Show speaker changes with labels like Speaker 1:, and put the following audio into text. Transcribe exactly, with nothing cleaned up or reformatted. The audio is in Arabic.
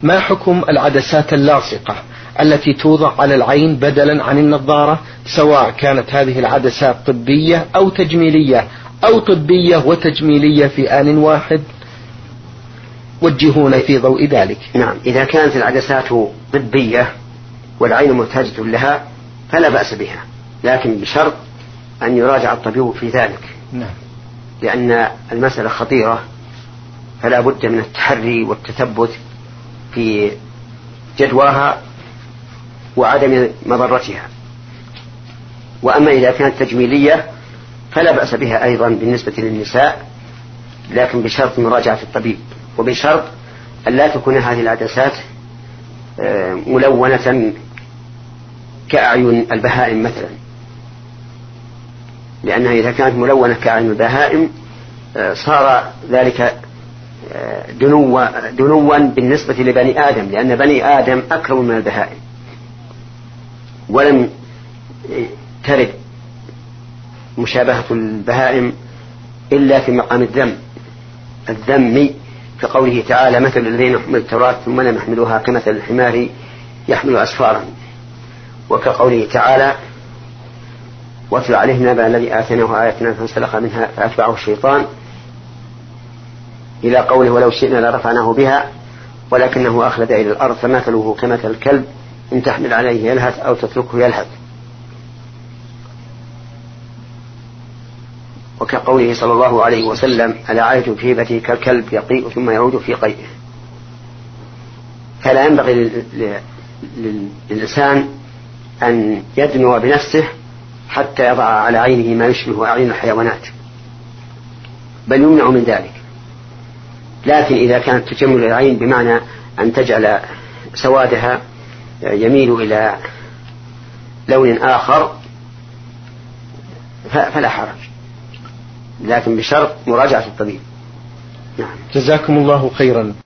Speaker 1: ما حكم العدسات اللاصقة التي توضع على العين بدلا عن النظارة، سواء كانت هذه العدسات طبية أو تجميلية أو طبية وتجميلية في آن واحد؟ وجهونا في ضوء ذلك.
Speaker 2: نعم، إذا كانت العدسات طبية والعين محتاجة لها فلا بأس بها، لكن بشرط أن يراجع الطبيب في ذلك.
Speaker 1: نعم.
Speaker 2: لأن المسألة خطيرة، فلا بد من التحري والتثبت في جدواها وعدم مضرتها. وأما إذا كانت تجميلية فلا بأس بها أيضا بالنسبة للنساء، لكن بشرط مراجعة الطبيب، وبشرط أن لا تكون هذه العدسات ملونة كأعين البهائم مثلا، لأنها إذا كانت ملونة كأعين البهائم صار ذلك دنوا, دنوا بالنسبة لبني آدم، لأن بني آدم أكرم من البهائم، ولم ترد مشابهة البهائم إلا في مقام الذم الذم كقوله تعالى: مثل الذين حملوا التوراة ثم لم يحملوها كمثل الحمار يحمل أسفارا، وكقوله تعالى: واتل عليهم نبأ الذي آتيناه آياتنا فانسلخ منها فأتبعه الشيطان، إلى قوله: ولو شئنا لرفعناه بها ولكنه أخلد إلى الأرض فمثله كمثل الكلب إن تحمل عليه يلهث أو تتركه يلهث، وكقوله صلى الله عليه وسلم: العائد في هبته كالكلب يقيء ثم يعود في قيئه. فلا ينبغي للإنسان أن يدنو بنفسه حتى يضع على عينه ما يشبه أعين الحيوانات، بل يمنع من ذلك. لكن إذا كانت تجمل العين بمعنى أن تجعل سوادها يميل إلى لون آخر فلا حرج، لكن بشرط مراجعة الطبيب.
Speaker 1: نعم. جزاكم الله خيرا.